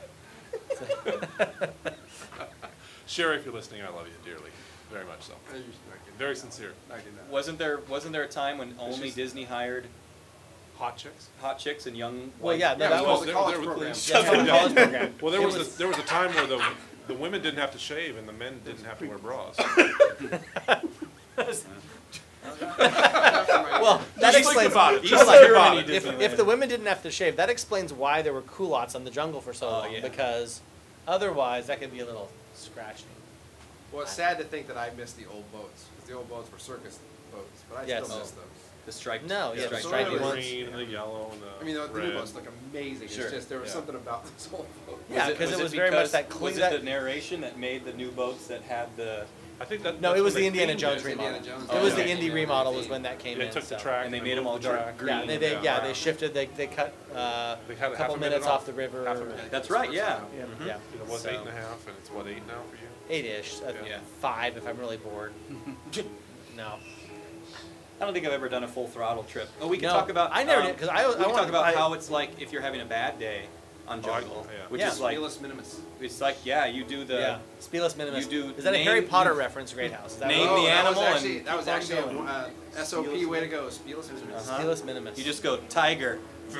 Sherry, if you're listening, I love you dearly. Very much so. Very sincere. Wasn't there Wasn't there a time when only she's- Disney hired Hot chicks? hot chicks and young? Well, white- yeah. No, Yeah, that it was was there- a college there- program. yeah, from the college program. Well, there It was, a, there was a time where the the women didn't have to shave and the men didn't have to wear bras. Well, that Just think explains. about it. He's Just Hold on. think about it. If, if the women didn't have to shave, that explains why there were culottes on the jungle for so Oh, long. yeah. Because otherwise, that could be a little scratchy. Well, it's sad to think that I missed the old boats because the old boats were circus boats, but I Yes. still Oh. miss those. The striped. No, yeah, the the striped striped the ones. green and the yellow and the I mean, the, the new red. boats look amazing. Sure. It's just there was Yeah. something about this old boat. Yeah, because it was very much because- that clean. Was it That, the narration that made the new boats that had the? I think that. no, that's it was when the they Indiana themed Jones It was remodel. Indiana Jones. It was Oh, the okay. indie remodel was when that came They in. took the so. track And they and made them all moved the dark track. green. Yeah, they, they Yeah. yeah they shifted. They they cut uh, They a had a half couple a minute minutes off. off the river. Half a minute. That's right. Yeah. Yeah, Mhm. yeah. It was So, eight and a half, and it's what, eight now for you? eight-ish. Uh, Yeah. Five if I'm really bored. No. I don't think I've ever done a full throttle trip. Oh, we can No, talk about. I never um, did, 'cause I- We I can want- talk about I- how it's like if you're having a bad day, on Oh, I- jungle, yeah. which Yeah. is like Spielus minimus. it's like yeah, you do the yeah. Spielus minimus. you do Is that a name- Harry Potter reference, Great House? Is that Name what- the that was animal actually, and that was keep on actually a going. uh, S O P way to go. Spielus minimus. Uh-huh. Spielus minimus. You just go tiger.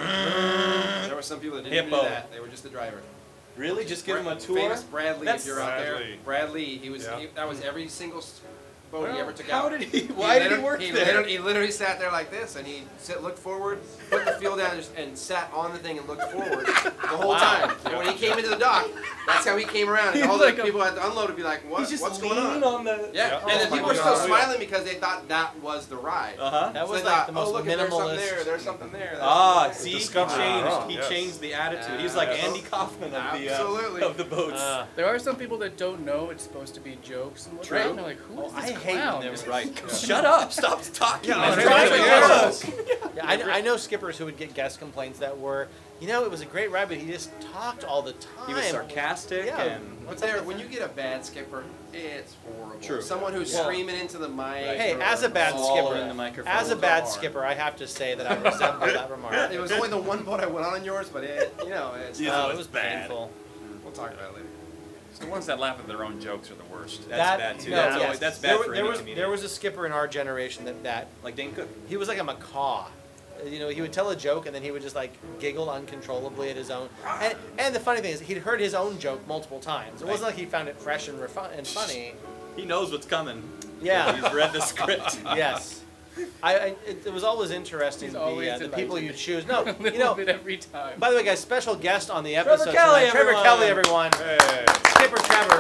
There were some people that didn't even Hippo. do that. They were just the driver. Really? Just give him a tour. Famous Bradley, That's- if you're out there. Bradley. Bradley, he was. Yeah. He, that was every single s- boat he ever took How out. did he? Why did he literally- work he there? Literally, he literally sat there like this, and he sit, looked forward, put the fuel down, and sat on the thing and looked forward the whole time. And when he came into the dock, that's how he came around. And He's all like the a- people had to unload and be like, "What? He's just What's going leaning on?" on the. Yeah, Yeah. and then Oh people my were still God. smiling because they thought that was the ride. Uh huh. That So was they like thought, the most oh, look, there's something minimalist. there. There's something there. there's Ah, something there. see, he Discovery. changed. Wow. He Yes. changed the attitude. He's like Yes. Andy Kaufman of the uh, Absolutely. of the boats. Uh, There are some people that don't know it's supposed to be jokes and whatnot. True. And they're like, who Oh, is this I hate when clown? they're That's right. Shut up! Stop talking. Yeah, I'm I'm trying to trying joke. yeah, I, I know skippers who would get guest complaints that were, you know, it was a great ride, but he just talked all the time. He was sarcastic Yeah. and. But there, when you get a bad skipper, it's horrible. True. Someone who's Well, screaming into the mic. Hey, or- as a bad Swallowing skipper, the microphone. as a Those bad are hard. skipper, I have to say that I resemble that remark. It was only the one boat I went on on yours, but it, you know, it's. Yeah. Oh, it it was was bad. painful. We'll talk about it later. It's the ones that laugh at their own jokes are the worst. That's That- bad too. no, that's, yes. always, that's bad there, for there any was comedian. there was a skipper in our generation that that like Dane Cook. he was like a macaw. Uh, You know, he would tell a joke and then he would just like giggle uncontrollably at his own. And, and the funny thing is, he'd heard his own joke multiple times. It wasn't like he found it fresh and, refu- and funny. He knows what's coming. Yeah. He's read the script. Yes. I, I it, it was always interesting He's the, always uh, the people you enlightened. choose. No, A little you know. bit every time. By the way, guys, special guest on the Trevor episode Kelly, tonight. Trevor everyone. Kelly, everyone. Hey. Skipper Trevor.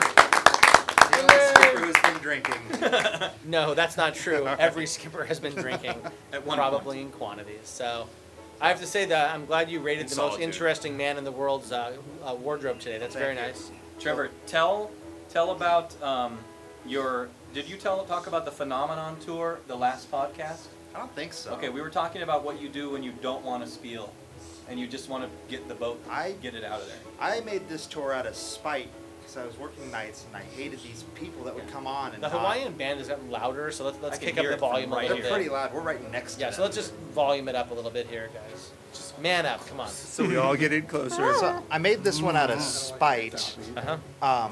The only skipper who's been drinking. No, that's not true. Every skipper has been drinking, At one probably in quantities. So, I have to say that I'm glad you rated In the most solitude. interesting man in the world's uh, uh, wardrobe today. That's very Thank you. nice. Trevor, tell tell about um, your. Did you tell talk about the Phenomenon tour the last podcast? I don't think so. Okay, we were talking about what you do when you don't want to spiel, and you just want to get the boat, I- get it out of there. I made this tour out of spite because I was working nights and I hated these people that would come on and The talk. Hawaiian band has gotten louder, so let's, let's I can kick up hear the it from volume right a They're little pretty bit. loud. We're right next to Yeah, them. so let's just volume it up a little bit here, guys. Just man up, come on. So we all get in closer. So I made this one out of spite. Uh-huh. Um,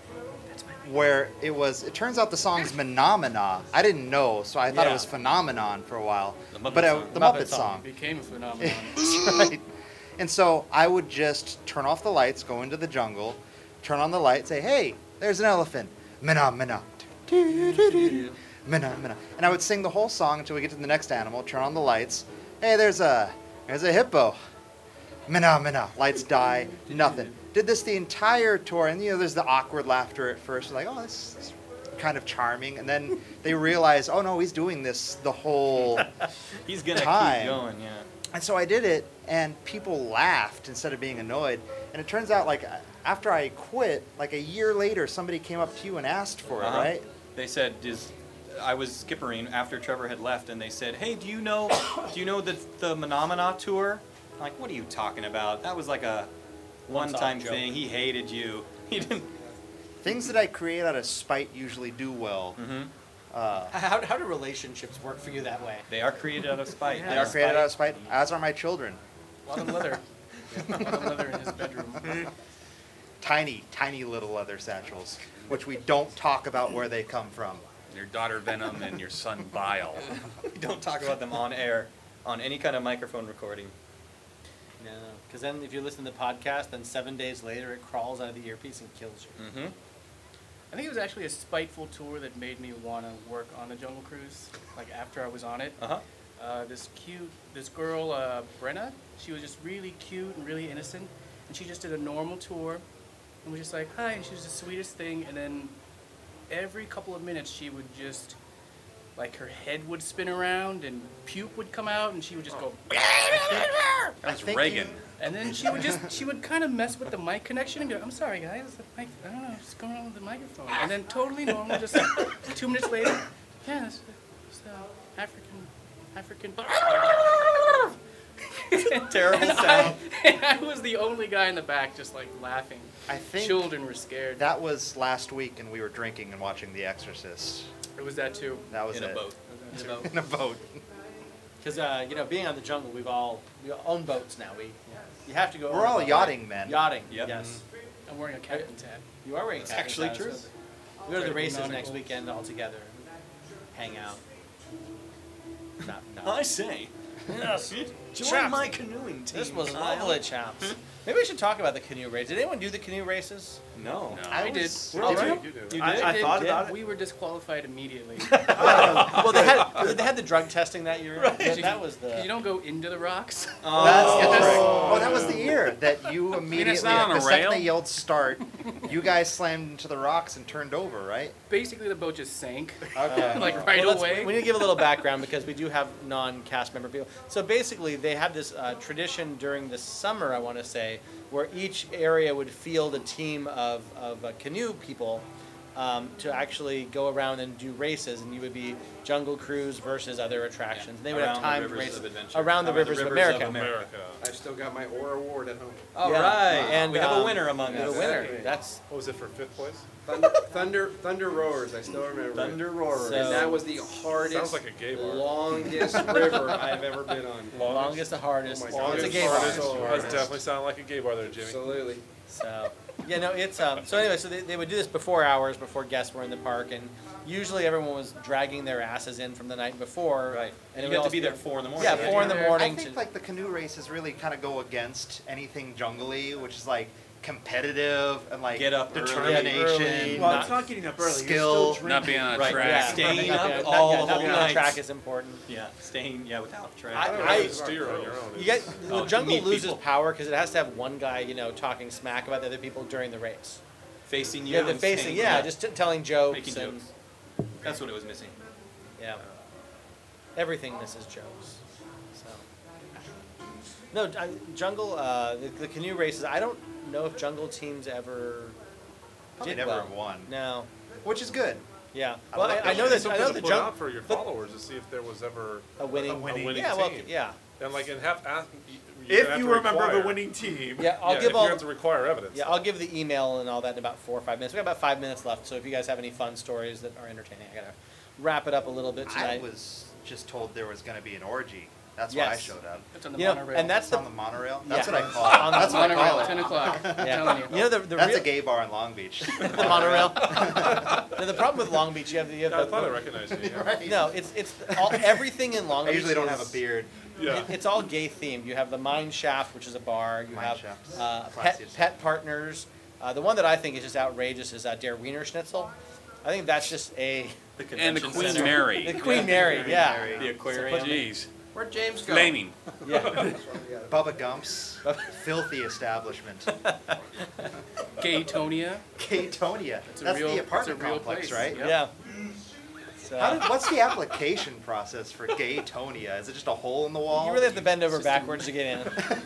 where it was, it turns out the song's Phenomena. I didn't know, so I thought Yeah. it was Phenomenon for a while. The Muppet but I- song. the Muppet Muppet, song. song. Became a phenomenon. That's right. And so I would just turn off the lights, go into the jungle, turn on the light, say, "Hey, there's an elephant." Mina, mina. Mina, mina. And I would sing the whole song until we get to the next animal, turn on the lights. "Hey, there's a there's a hippo." Mina, mina. Lights die, nothing. Did this the entire tour, and you know, there's the awkward laughter at first, like, "Oh, this is kind of charming," and then they realize, "Oh no, he's doing this the whole." He's gonna Time. keep going, yeah. And so I did it, and people laughed instead of being annoyed. And it turns out, like, after I quit, like a year later, somebody came up to you and asked for Uh-huh. it, right? They said, "Is I was skippering after Trevor had left, and they said, "Hey, do you know, do you know the the Phenomena tour?" I'm like, "What are you talking about? That was like a One-time one-time joke. thing. He hated you. He didn't." Things that I create out of spite usually do well. Mm-hmm. Uh, How, how do relationships work for you that way? They are created out of spite. Yeah. they Out are of created spite. out of spite, as are my children. A lot of leather. Yeah, a lot of leather in his bedroom. Tiny, tiny little leather satchels, which we don't talk about where they come from. Your daughter Venom and your son Bile. Don't talk about them on air, on any kind of microphone recording. No, because then if you listen to the podcast, then seven days later it crawls out of the earpiece and kills you. Mm-hmm. I think it was actually a spiteful tour that made me want to work on the Jungle Cruise. Like after I was on it, Uh-huh. uh, this cute, this girl, uh, Brenna, she was just really cute and really innocent, and she just did a normal tour, and was just like, "Hi," and she was the sweetest thing. And then every couple of minutes, she would just, like, her head would spin around and puke would come out, and she would just go. That's think Reagan. you- And then she would just, she would kind of mess with the mic connection and go, "I'm sorry, guys, the mic, I don't know, what's going on with the microphone." And then totally normal, just two minutes later, yeah, it's, it's uh, African, African. Terrible and sound. I, and I was the only guy in the back just like laughing. I think Children were scared. that was last week, and we were drinking and watching The Exorcist. It was that too. That was In it. a boat. It was that too. In a boat. Because uh, you know, being on the jungle, we've all we all own boats now. We you have to go. We're over all the- yachting men. Yachting. Yep. Yes. I'm wearing a captain's hat. You are wearing. It's captain's actually hat, true. so We go to the Try to be races nautical. next weekend all together, hang out. Not, not. I say, Yes. join Chaps. my canoeing team. This was Kyle. lovely, chaps. Maybe we should talk about the canoe race. Did anyone do the canoe races? No. No. I did. was- Did Oh, you? right. You do. You I, did? I Did- thought did. about it. We were disqualified immediately. Well, they had they had the drug testing that year. That, that was the. You don't go into the rocks. Oh. That's the Oh. trick. Oh, that was the year that you immediately, not on the a second rail. they yelled start, you guys slammed into the rocks and turned over, right? Basically, the boat just sank. Okay. Like right Well, let's- away. We need to give a little background because we do have non-cast member people. So basically, they had this uh, tradition during the summer, I want to say, where each area would field a team of, of uh, canoe people um, to actually go around and do races, and you would be Jungle Cruise versus other attractions. And they would Around have the timed rivers races of adventure. around the Around the rivers, of rivers of America. America. America. I've still got my Aura Award at home. All Yeah. right. And we have um, a winner among we have us. a winner. Exactly. That's What was it for fifth place? Thunder, Thunder, Thunder Roars. I still remember. it. Thunder Roarers. So- And that was the hardest, Sounds like a gay bar. longest river I've ever been on. longest to hardest. Oh my Well, God. it's a Longest, game. hardest. So That hardest. definitely sounded like a gay bar there, Jimmy. Absolutely. So, yeah, no, it's um. So anyway, so they, they would do this before hours, before guests were in the park, and usually everyone was dragging their asses in from the night before. Right. And And it you would got all to be be- there four in the morning. Yeah, four in the Yeah. morning. I think to, like the canoe races really kind of go against anything jungly, which is like competitive and like Get up early. determination. Early. Well, Not- it's not getting up early. skill, You're still Not drinking. being on a Right, track. yeah, Staying not- up not- all yeah, the not whole being on night. track is important. Yeah, staying yeah without track. I- I don't I- know, steer on your own. You get the Oh, jungle meet loses people. power because it has to have one guy, you know, talking smack about the other people during the race. facing you. Yeah, the and facing, saying- yeah, just t- telling jokes Making and jokes. That's what it was missing. yeah, everything misses jokes. So no, I, jungle, uh, the, the canoe races. I don't know if jungle teams ever Probably did never well. won, No, which is good. yeah. I Well, like I, I that. know that I Something know to the put jungle out for your but- followers to see if there was ever a winning. A winning- a winning yeah, well, team. yeah. And like, and have ask, you, If have you to were a member of require- a winning team. Yeah, I'll yeah, give if all. you have to require evidence. Yeah, I'll give the email and all that in about four or five minutes. We got about five minutes left, so if you guys have any fun stories that are entertaining, I gotta wrap it up a little bit I tonight. was just told there was going to be an orgy. That's why I Yes. showed up. It's on the You know, monorail. and that's It's the on the monorail. That's Yeah. what I call it. On the That's what I monorail, call it. ten o'clock. I'm yeah. telling you. You know the the That's real, a gay bar in Long Beach. the monorail. No, the problem with Long Beach, you have the, you have Yeah, I the, thought I recognized you. Yeah. Right. no, it's it's all, everything in Long I Beach. usually don't is- have a beard. Yeah. It, it's all gay themed. You have the Mine Shaft, which is a bar. You Mine have Shaft's uh, classy pet as pet partners. Uh, the one that I think is just outrageous is uh, Der Wiener Schnitzel. I think that's just a The And the convention Queen center. Mary. the Queen Mary. Yeah, Mary. The aquarium. Jeez. Where'd James go? Flaming. yeah. Bubba Gump's filthy establishment. Gaytonia. Katonia. It's a That's real- the it's a apartment real complex, place. right? Yep. Yeah. So, How did, what's the application process for Gaytonia? Is it just a hole in the wall? you really have to bend over backwards to get in.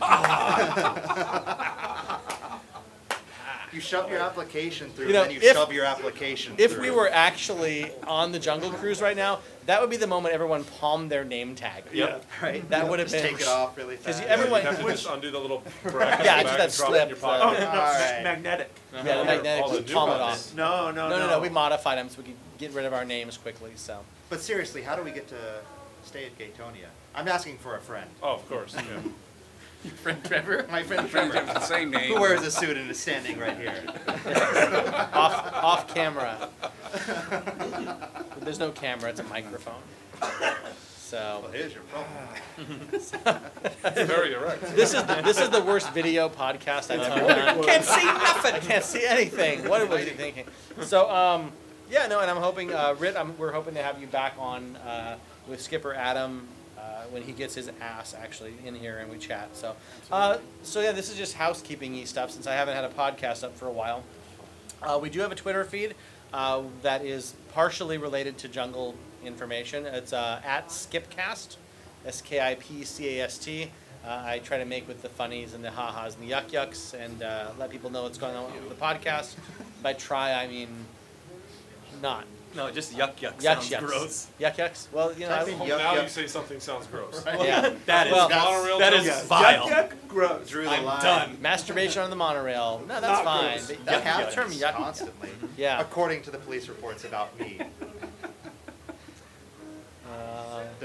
You shove your application through, You know, and then you if- shove your application If through. we were actually on the Jungle Cruise right now, that would be the moment everyone palmed their name tag. Yep. right, that would have just been- take it off really 'cause fast. you- everyone- You have to just undo the little bracket Yeah, in the just back that and drop it in your slip, Oh, pocket. no, no, All it's right. magnetic. Yeah, the All the magnetic new palm it ones. off. No, no, No, no. no, no. We modified them so we could get rid of our names quickly. So But seriously, how do we get to stay at Gaytonia? I'm asking for a friend. Oh, of course. Yeah. Your friend Trevor. My friend Friends Trevor, have the same name. who wears a suit and is standing right here. off off camera. There's no camera. It's a microphone. So Well, here's your phone. Very erect. this is the, this is the worst video podcast I've ever done. Can't see nothing. I can't see anything. What was he thinking? So um, yeah, no, and I'm hoping uh, Rit, I'm, we're hoping to have you back on uh, with Skipper Adam. Uh, when he gets his ass actually in here and we chat. So, uh, so yeah, this is just housekeeping-y stuff since I haven't had a podcast up for a while. Uh, we do have a Twitter feed uh, that is partially related to jungle information. It's uh, at Skipcast, S K I P C A S T. Uh, I try to make with the funnies and the ha-has and the yuck-yucks and uh, let people know what's going on with the podcast. By try, I mean not. No, just yuck yuck. Yuck Sounds yucks. gross. Yuck yucks. Well, you know, Type I, in hope- yuck Now you yuck say something sounds gross. yeah. That is Well, Monorail that tells is us- vile. Yuck, yuck, gross. Drew the I'm line. done. Masturbation on the monorail. No, that's Not fine. gross. But That yuck- the happens term yuck. constantly. Yeah. According to the police reports about me. Uh, The,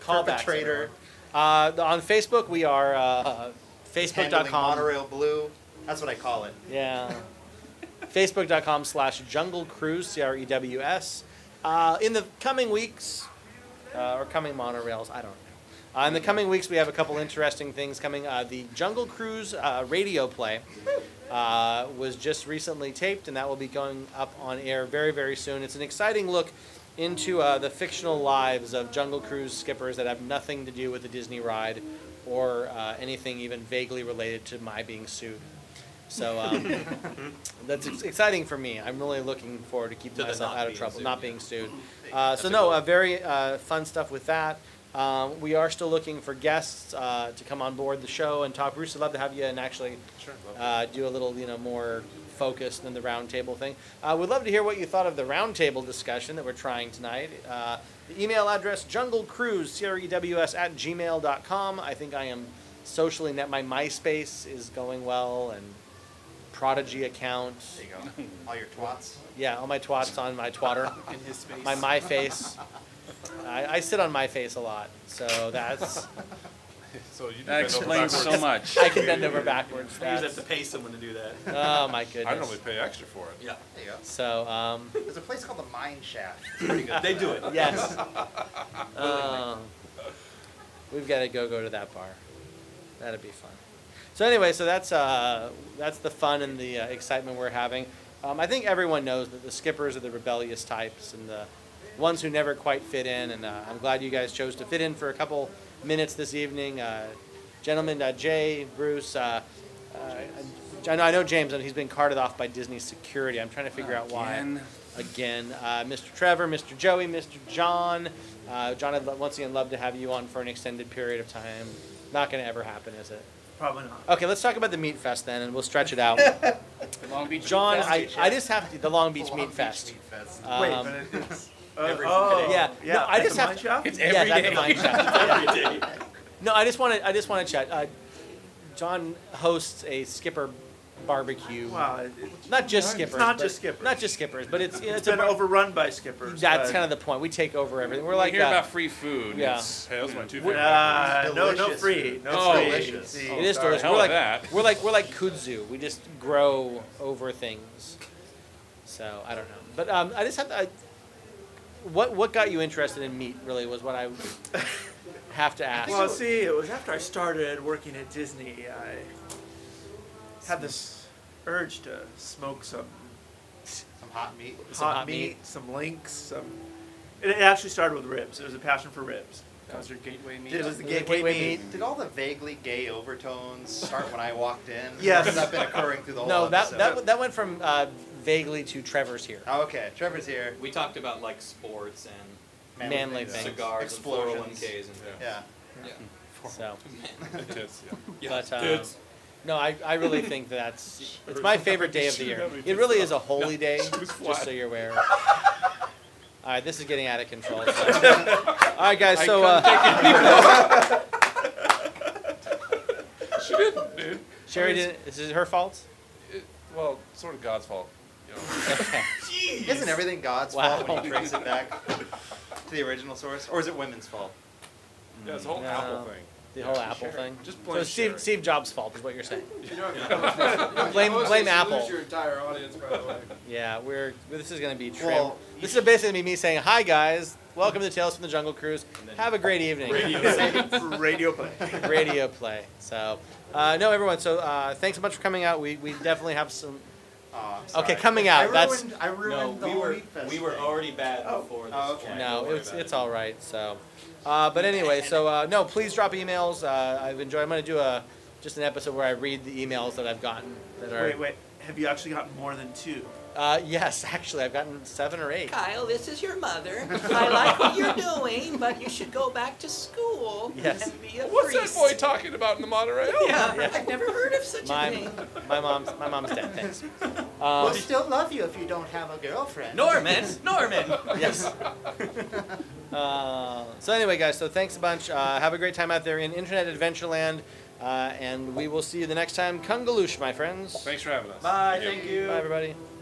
Callbacks, perpetrator, Uh, the- on Facebook, we are uh, facebook dot handling com. monorail blue. That's what I call it. Yeah. facebook dot com slash Jungle Cruise, C R E W S. Uh, in the coming weeks, uh, or coming monorails, I don't know. Uh, in the coming weeks, we have a couple interesting things coming. Uh, the Jungle Cruise uh, radio play uh, was just recently taped, and that will be going up on air very, very soon. It's an exciting look into uh, the fictional lives of Jungle Cruise skippers that have nothing to do with the Disney ride or uh, anything even vaguely related to my being sued. So um, that's ex- exciting for me. I'm really looking forward to keeping To the myself not out of being trouble, sued, not yeah. being sued. Uh, so no, uh, very uh, fun stuff with that. Um, we are still looking for guests uh, to come on board the show and talk. Bruce, I'd love to have you and actually Sure. love uh, do a little, you know, more focused than the roundtable thing. Uh, we'd love to hear what you thought of the roundtable discussion that we're trying tonight. Uh, the email address, junglecruise, C R E W S, at gmail dot com. I think I am socially net. My MySpace is going well, and Prodigy account. There you go. All your twats. Yeah, all my twats on my twatter. In his space. My my face. I, I sit on my face a lot, so that's So you do That bend over explains so backwards. much. I can bend over backwards. I usually have That's, to pay someone to do that. oh my I goodness. normally pay extra for it. Yeah. There you go. So um, There's a place called the Mine Shaft. It's pretty good. They do it. yes. Um, we've got to go go to that bar. That'd be fun. So anyway, so that's uh, that's the fun and the uh, excitement we're having. Um, I think everyone knows that the skippers are the rebellious types and the ones who never quite fit in. And uh, I'm glad you guys chose to fit in for a couple minutes this evening. Uh, gentlemen, uh, Jay, Bruce, uh, uh, I know I know James, and he's been carted off by Disney security. I'm trying to figure out why. Again. Again, uh, Mister Trevor, Mister Joey, Mister John. Uh, John, I'd lo- once again love to have you on for an extended period of time. Not going to ever happen, is it? Probably not. Okay, let's talk about the Meat Fest then, and we'll stretch it out. The Long Beach John, Meat I, Fest. I just have to, the Long Beach Long Meat Beach Fest. Meat Fest. Wait, Um, but it- it's. Uh, every oh, day. Yeah. yeah. No, I at just the have mine to- shop? It's yeah, every that's day. the Mine Shaft. Every day. No, I just want to. I just want to chat. Uh, John hosts a skipper barbecue. Wow, it, it, Not just skippers. It's not but- just skippers. Not just skippers, but it's it's it's been a bar- overrun by skippers. That's but- kind of the point. We take over everything. We're We like hear uh, about free food. yeah. It's, Hey, those are my two We're- favorite. Uh, no, no Delicious free, food. no Oh, free. delicious. See, it is sorry. delicious. Hell We're with like that. we're like we're like kudzu. We just grow over things. So I don't know, but um, I just have to. I, what what got you interested in meat? Really was what I have to ask. Well, see, it was after I started working at Disney. I had this urge to smoke some Some hot meat. Some hot, hot meat, meat. some links, some. It it actually started with ribs. It was a passion for ribs. That was your gateway meat. It was the Was it gateway, gateway meat. meat? Did all the vaguely gay overtones start when I walked in? Yes. Has that been occurring through the whole no, that episode? that that went from uh, vaguely to Trevor's here. Oh, okay, Trevor's here. We talked about like sports and Manly things. things. cigars Explosions. and four oh one Ks and Yeah. yeah. So, Tits, yeah. Yeah, but uh, dudes. no, I, I really think that's it's my favorite day of the year. It really is a holy day, just so you're aware. All right, this is getting out of control. So. All right, guys. So, uh, She didn't, dude. Sherry didn't. Is it her fault? It, well, sort of God's fault. You know. Okay. Isn't everything God's Wow. fault when you trace it back to the original source? Or is it women's fault? Yeah, it's the whole No. Apple thing. The whole Apple thing. Just So blame Steve Sherry. Steve Jobs' fault is what you're saying. Blame, Blame blame Apple. Lose your entire audience, by the way. Yeah, we're this is gonna be trim. Well, this is basically me saying, "Hi guys, welcome to Tales from the Jungle Cruise. Have a great evening." Radio play. Radio play. So, uh, no, everyone. So, uh, thanks so much for coming out. We we definitely have some. Oh, I'm sorry. Okay, coming out, I that's- ruined, I ruined No, the we whole were Meat Fest we were thing. already bad Oh. before this. Oh, okay. point. No, Don't worry it's about it's it. all right. So, uh, but anyway, so uh, no, please drop emails. Uh, I've enjoyed. I'm gonna do a just an episode where I read the emails that I've gotten that are. Wait, wait. Have you actually gotten more than two? Uh, yes, actually, I've gotten seven or eight. Kyle, this is your mother. I like what you're doing, but you should go back to school Yes. and be a What's priest. that boy talking about in the monorail? Yeah, Yeah. I've never heard of such a My thing. my mom's my mom's dead. Thanks. We'll Um, still love you if you don't have a girlfriend. Norman, Norman. yes. Uh, so anyway, guys, so thanks a bunch. Uh, have a great time out there in Internet Adventureland, uh, and we will see you the next time. Kungaloosh, my friends. Thanks for having us. Bye. Thank you. Bye, everybody.